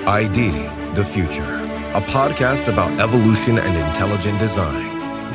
ID the Future, a podcast about evolution and intelligent design.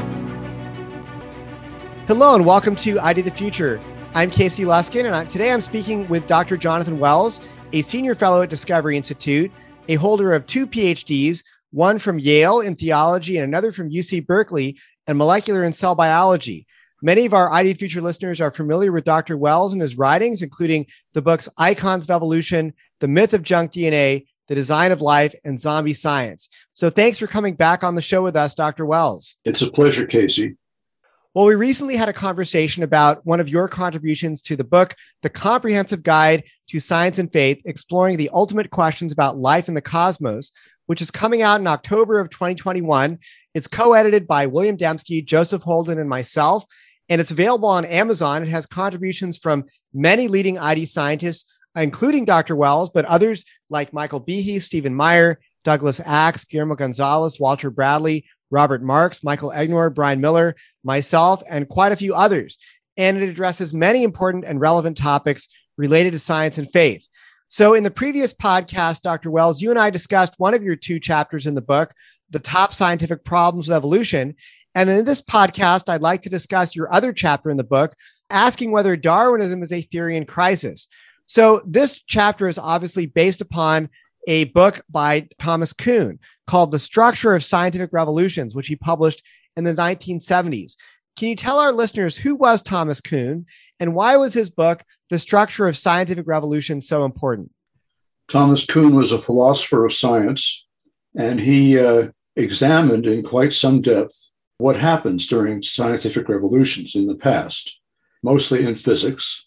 Hello and welcome to ID the Future. I'm Casey Luskin, and today I'm speaking with Dr. Jonathan Wells, a senior fellow at Discovery Institute, a holder of 2 PhDs, one from Yale in theology and another from UC Berkeley in molecular and cell biology. Many of our ID the Future listeners are familiar with Dr. Wells and his writings, including the books Icons of Evolution, The Myth of Junk DNA, The Design of Life, and Zombie Science. So thanks for coming back on the show with us, Dr. Wells. It's a pleasure, Casey. Well, we recently had a conversation about one of your contributions to the book, The Comprehensive Guide to Science and Faith, Exploring the Ultimate Questions About Life in the Cosmos, which is coming out in October of 2021. It's co-edited by William Dembski, Joseph Holden, and myself, and it's available on Amazon. It has contributions from many leading ID scientists, including Dr. Wells, but others like Michael Behe, Stephen Meyer, Douglas Axe, Guillermo Gonzalez, Walter Bradley, Robert Marks, Michael Egnor, Brian Miller, myself, and quite a few others. And it addresses many important and relevant topics related to science and faith. So in the previous podcast, Dr. Wells, you and I discussed one of your 2 chapters in the book, The Top Scientific Problems of Evolution. And in this podcast, I'd like to discuss your other chapter in the book, asking whether Darwinism is a theory in crisis. So this chapter is obviously based upon a book by Thomas Kuhn called The Structure of Scientific Revolutions, which he published in the 1970s. Can you tell our listeners who was Thomas Kuhn and why was his book, The Structure of Scientific Revolutions, so important? Thomas Kuhn was a philosopher of science, and he examined in quite some depth what happens during scientific revolutions in the past, mostly in physics.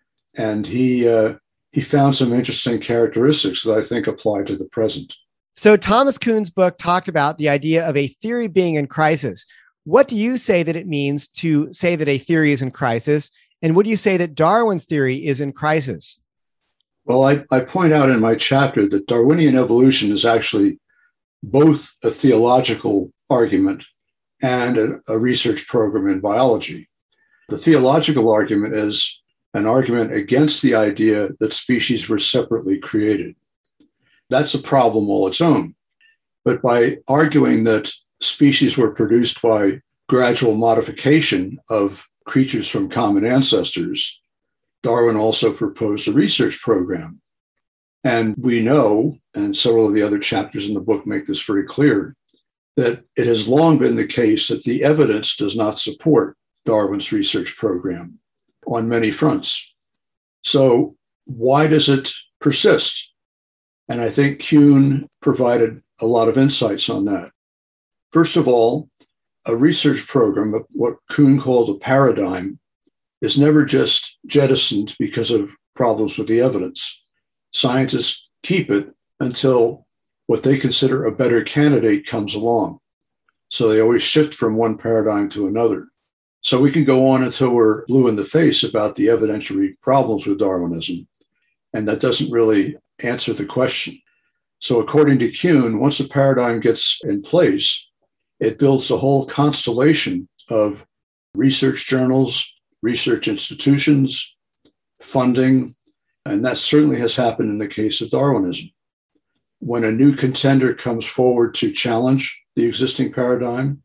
And he found some interesting characteristics that I think apply to the present. So Thomas Kuhn's book talked about the idea of a theory being in crisis. What do you say that it means to say that a theory is in crisis? And would you say that Darwin's theory is in crisis? Well, I point out in my chapter that Darwinian evolution is actually both a theological argument and a research program in biology. The theological argument is an argument against the idea that species were separately created. That's a problem all its own. But by arguing that species were produced by gradual modification of creatures from common ancestors, Darwin also proposed a research program. And we know, and several of the other chapters in the book make this very clear, that it has long been the case that the evidence does not support Darwin's research program on many fronts. So why does it persist? And I think Kuhn provided a lot of insights on that. First of all, a research program, what Kuhn called a paradigm, is never just jettisoned because of problems with the evidence. Scientists keep it until what they consider a better candidate comes along. So they always shift from one paradigm to another. So we can go on until we're blue in the face about the evidentiary problems with Darwinism, and that doesn't really answer the question. So according to Kuhn, once a paradigm gets in place, it builds a whole constellation of research journals, research institutions, funding, and that certainly has happened in the case of Darwinism. When a new contender comes forward to challenge the existing paradigm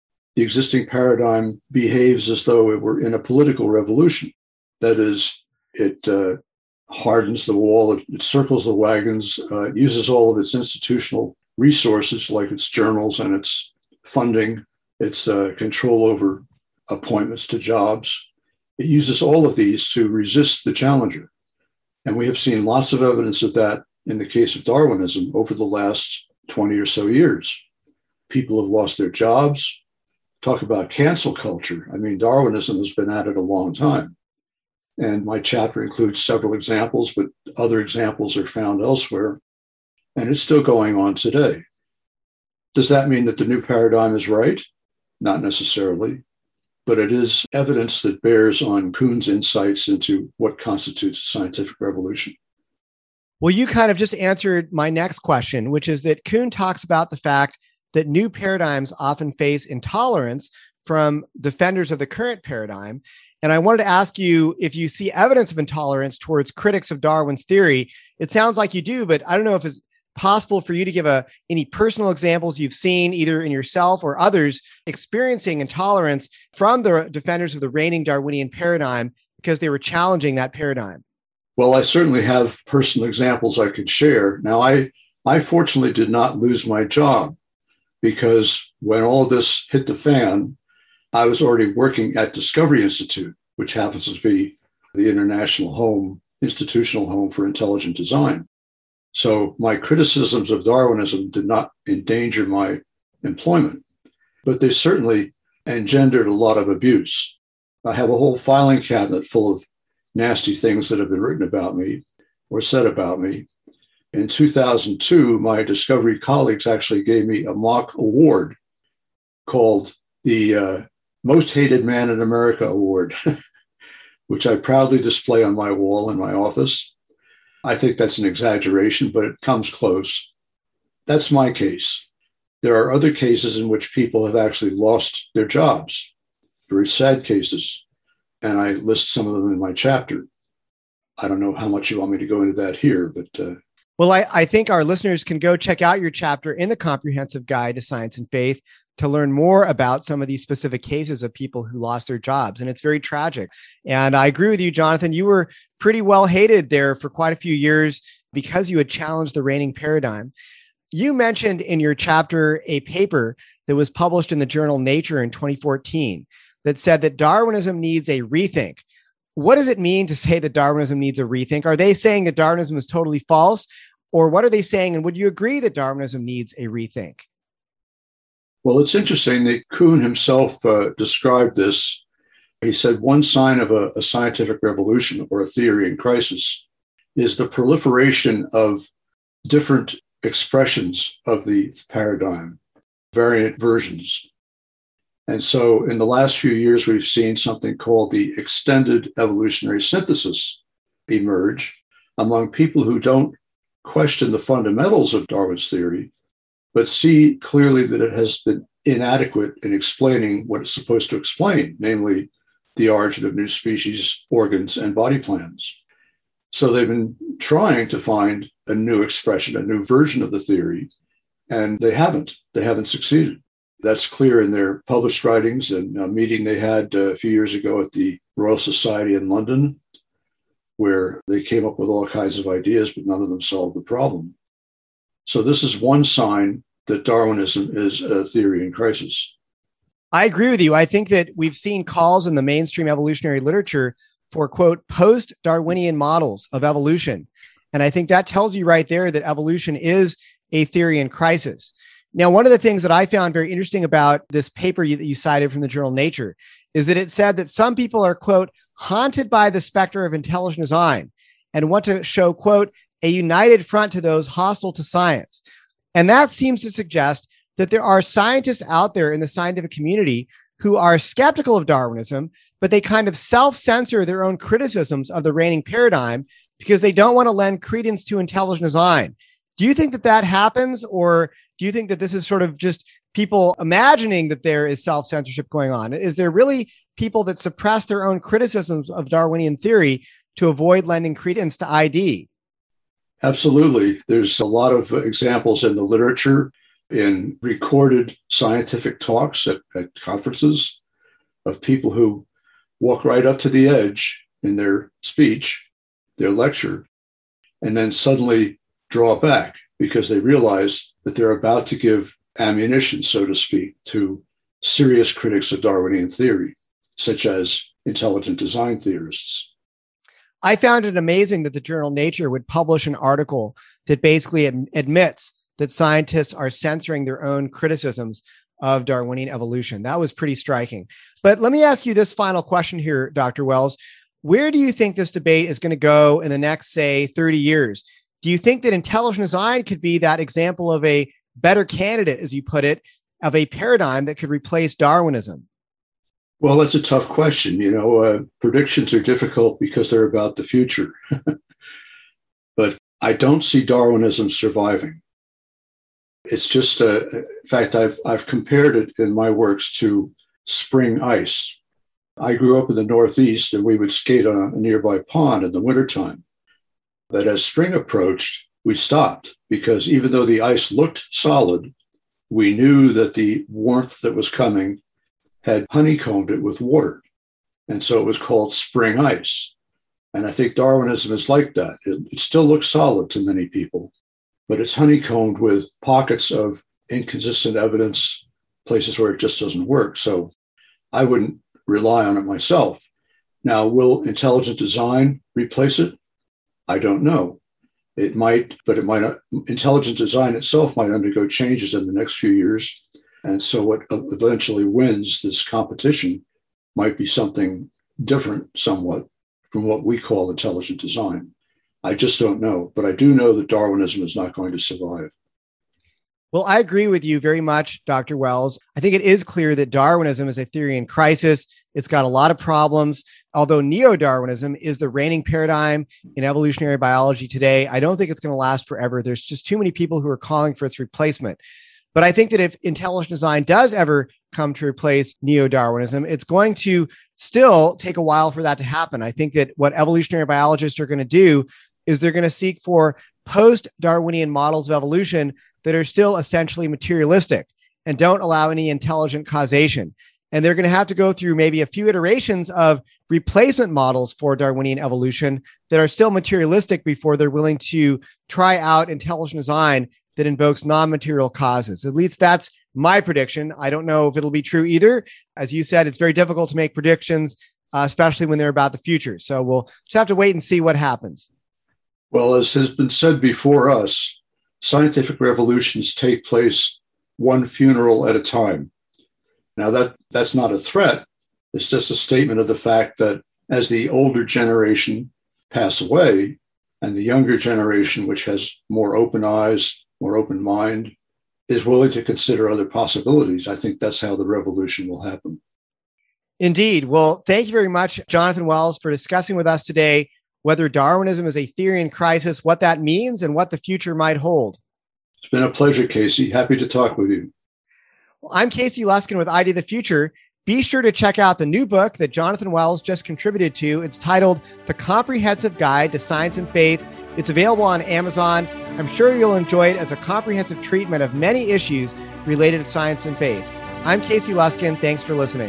behaves as though it were in a political revolution. That is, it hardens the wall, it circles the wagons, it uses all of its institutional resources like its journals and its funding, its control over appointments to jobs. It uses all of these to resist the challenger. And we have seen lots of evidence of that in the case of Darwinism over the last 20 or so years. People have lost their jobs. Talk about cancel culture. I mean, Darwinism has been at it a long time. And my chapter includes several examples, but other examples are found elsewhere. And it's still going on today. Does that mean that the new paradigm is right? Not necessarily. But it is evidence that bears on Kuhn's insights into what constitutes a scientific revolution. Well, you kind of just answered my next question, which is that Kuhn talks about the fact that new paradigms often face intolerance from defenders of the current paradigm. And I wanted to ask you if you see evidence of intolerance towards critics of Darwin's theory. It sounds like you do, but I don't know if it's possible for you to give any personal examples you've seen either in yourself or others experiencing intolerance from the defenders of the reigning Darwinian paradigm because they were challenging that paradigm? Well, I certainly have personal examples I could share. Now, I fortunately did not lose my job because when all this hit the fan, I was already working at Discovery Institute, which happens to be the international institutional home for intelligent design. So my criticisms of Darwinism did not endanger my employment, but they certainly engendered a lot of abuse. I have a whole filing cabinet full of nasty things that have been written about me or said about me. In 2002, my Discovery colleagues actually gave me a mock award called the Most Hated Man in America Award, which I proudly display on my wall in my office. I think that's an exaggeration, but it comes close. That's my case. There are other cases in which people have actually lost their jobs, very sad cases, and I list some of them in my chapter. I don't know how much you want me to go into that here, but... Well, I think our listeners can go check out your chapter in the Comprehensive Guide to Science and Faith to learn more about some of these specific cases of people who lost their jobs. And it's very tragic. And I agree with you, Jonathan. You were pretty well hated there for quite a few years because you had challenged the reigning paradigm. You mentioned in your chapter a paper that was published in the journal Nature in 2014 that said that Darwinism needs a rethink. What does it mean to say that Darwinism needs a rethink? Are they saying that Darwinism is totally false? Or what are they saying? And would you agree that Darwinism needs a rethink? Well, it's interesting that Kuhn himself described this. He said one sign of a scientific revolution or a theory in crisis is the proliferation of different expressions of the paradigm, variant versions. And so in the last few years, we've seen something called the extended evolutionary synthesis emerge among people who don't question the fundamentals of Darwin's theory, but see clearly that it has been inadequate in explaining what it's supposed to explain, namely the origin of new species, organs, and body plans. So they've been trying to find a new expression, a new version of the theory, and they haven't succeeded. That's clear in their published writings and a meeting they had a few years ago at the Royal Society in London, where they came up with all kinds of ideas, but none of them solved the problem. So this is one sign that Darwinism is a theory in crisis. I agree with you. I think that we've seen calls in the mainstream evolutionary literature for, quote, post-Darwinian models of evolution. And I think that tells you right there that evolution is a theory in crisis. Now, one of the things that I found very interesting about this paper that you cited from the journal Nature is that it said that some people are, quote, haunted by the specter of intelligent design and want to show, quote, a united front to those hostile to science. And that seems to suggest that there are scientists out there in the scientific community who are skeptical of Darwinism, but they kind of self-censor their own criticisms of the reigning paradigm because they don't want to lend credence to intelligent design. Do you think that that happens, or do you think that this is sort of just people imagining that there is self-censorship going on? Is there really people that suppress their own criticisms of Darwinian theory to avoid lending credence to ID? Absolutely. There's a lot of examples in the literature, in recorded scientific talks at conferences, of people who walk right up to the edge in their speech, their lecture, and then suddenly draw back because they realize that they're about to give ammunition, so to speak, to serious critics of Darwinian theory, such as intelligent design theorists. I found it amazing that the journal Nature would publish an article that basically admits that scientists are censoring their own criticisms of Darwinian evolution. That was pretty striking. But let me ask you this final question here, Dr. Wells. Where do you think this debate is going to go in the next, say, 30 years? Do you think that intelligent design could be that example of a better candidate, as you put it, of a paradigm that could replace Darwinism? Well, that's a tough question. Predictions are difficult because they're about the future. But I don't see Darwinism surviving. It's just, in fact, I've compared it in my works to spring ice. I grew up in the Northeast and we would skate on a nearby pond in the wintertime. But as spring approached, we stopped, because even though the ice looked solid, we knew that the warmth that was coming had honeycombed it with water. And so it was called spring ice. And I think Darwinism is like that. It still looks solid to many people, but it's honeycombed with pockets of inconsistent evidence, places where it just doesn't work. So I wouldn't rely on it myself. Now, will intelligent design replace it? I don't know. It might, but it might not. Intelligent design itself might undergo changes in the next few years. And so what eventually wins this competition might be something different somewhat from what we call intelligent design. I just don't know. But I do know that Darwinism is not going to survive. Well, I agree with you very much, Dr. Wells. I think it is clear that Darwinism is a theory in crisis. It's got a lot of problems. Although neo-Darwinism is the reigning paradigm in evolutionary biology today, I don't think it's going to last forever. There's just too many people who are calling for its replacement. But I think that if intelligent design does ever come to replace neo-Darwinism, it's going to still take a while for that to happen. I think that what evolutionary biologists are going to do is they're going to seek for post-Darwinian models of evolution that are still essentially materialistic and don't allow any intelligent causation. And they're going to have to go through maybe a few iterations of replacement models for Darwinian evolution that are still materialistic before they're willing to try out intelligent design that invokes non-material causes. At least that's my prediction. I don't know if it'll be true either. As you said, it's very difficult to make predictions, especially when they're about the future. So we'll just have to wait and see what happens. Well, as has been said before us, scientific revolutions take place one funeral at a time. Now, that's not a threat. It's just a statement of the fact that as the older generation pass away and the younger generation, which has more open eyes, more open mind, is willing to consider other possibilities, I think that's how the revolution will happen. Indeed. Well, thank you very much, Jonathan Wells, for discussing with us today whether Darwinism is a theory in crisis, what that means, and what the future might hold. It's been a pleasure, Casey. Happy to talk with you. Well, I'm Casey Luskin with ID the Future. Be sure to check out the new book that Jonathan Wells just contributed to. It's titled The Comprehensive Guide to Science and Faith. It's available on Amazon. I'm sure you'll enjoy it as a comprehensive treatment of many issues related to science and faith. I'm Casey Luskin. Thanks for listening.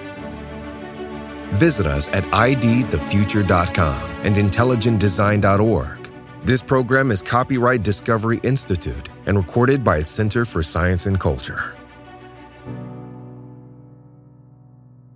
Visit us at idthefuture.com and intelligentdesign.org. This program is copyright Discovery Institute and recorded by its Center for Science and Culture.